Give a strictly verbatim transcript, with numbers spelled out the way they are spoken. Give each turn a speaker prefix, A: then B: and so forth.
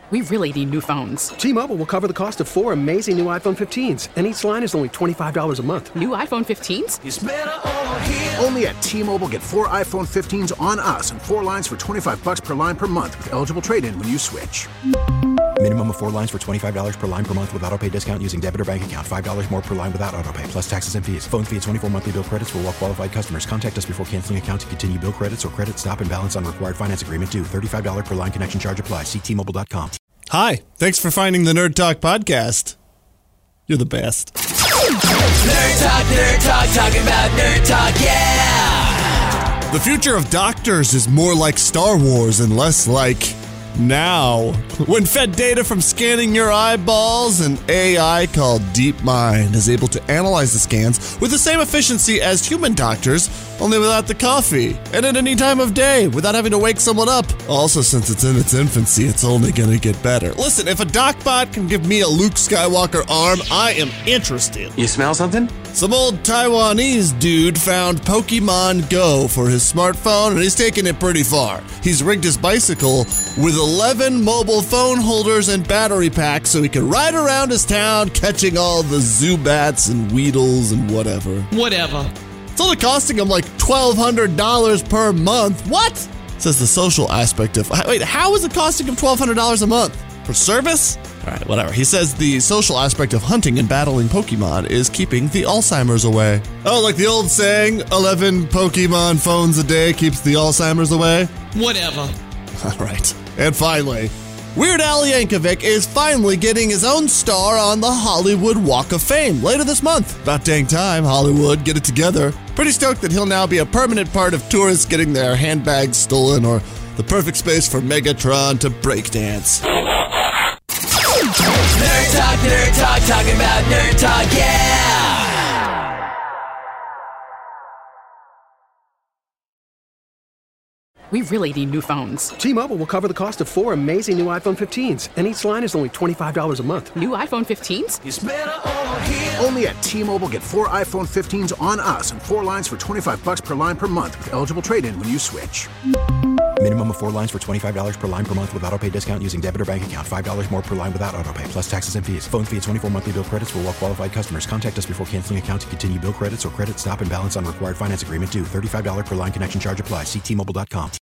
A: We really need new phones.
B: T-Mobile will cover the cost of four amazing new iPhone fifteens, and each line is only twenty-five dollars a month.
A: New iPhone fifteens?
C: It's better over here.
D: Only at T-Mobile, get four iPhone fifteens on us and four lines for twenty-five dollars per line per month with eligible trade-in when you switch.
E: Minimum of four lines for twenty-five dollars per line per month with autopay discount using debit or bank account. five dollars more per line without autopay, plus taxes and fees. Phone fee at twenty-four monthly bill credits for well-qualified customers. Contact us before canceling account to continue bill credits or credit stop and balance on required finance agreement due. thirty-five dollars per line connection charge applies. See T Mobile dot com.
F: Hi, thanks for finding the Nerd Talk podcast. You're the best.
C: Nerd Talk, Nerd Talk, talking about Nerd Talk, yeah!
F: The future of doctors is more like Star Wars and less like now. When fed data from scanning your eyeballs, an A I called DeepMind is able to analyze the scans with the same efficiency as human doctors, only without the coffee, and at any time of day, without having to wake someone up. Also, since it's in its infancy, it's only gonna get better. Listen, if a DocBot can give me a Luke Skywalker arm, I am interested.
G: You smell something?
F: Some old Taiwanese dude found Pokemon Go for his smartphone, and he's taken it pretty far. He's rigged his bicycle with eleven mobile phone holders and battery packs so he can ride around his town catching all the Zubats and Weedles and whatever.
H: Whatever.
F: It's only costing him like twelve hundred dollars per month. What? Says the social aspect of... Wait, how is it costing him twelve hundred dollars a month? For service? All right, whatever. He says the social aspect of hunting and battling Pokemon is keeping the Alzheimer's away. Oh, like the old saying, eleven Pokemon phones a day keeps the Alzheimer's away?
H: Whatever.
F: All right. And finally, Weird Al Yankovic is finally getting his own star on the Hollywood Walk of Fame later this month. About dang time, Hollywood, get it together. Pretty stoked that he'll now be a permanent part of tourists getting their handbags stolen or the perfect space for Megatron to breakdance.
C: Nerd Talk, Nerd Talk, talking about Nerd Talk, yeah!
A: We really need new phones.
B: T-Mobile will cover the cost of four amazing new iPhone fifteens, and each line is only twenty-five dollars a month.
A: New iPhone fifteens?
C: It's better over here.
D: Only at T-Mobile, get four iPhone fifteens on us and four lines for twenty-five dollars per line per month with eligible trade-in when you switch.
E: Minimum of four lines for twenty-five dollars per line per month with autopay discount using debit or bank account. five dollars more per line without autopay, plus taxes and fees. Phone fee at twenty-four monthly bill credits for well-qualified customers. Contact us before canceling account to continue bill credits or credit stop and balance on required finance agreement due. thirty-five dollars per line connection charge applies. See T Mobile dot com.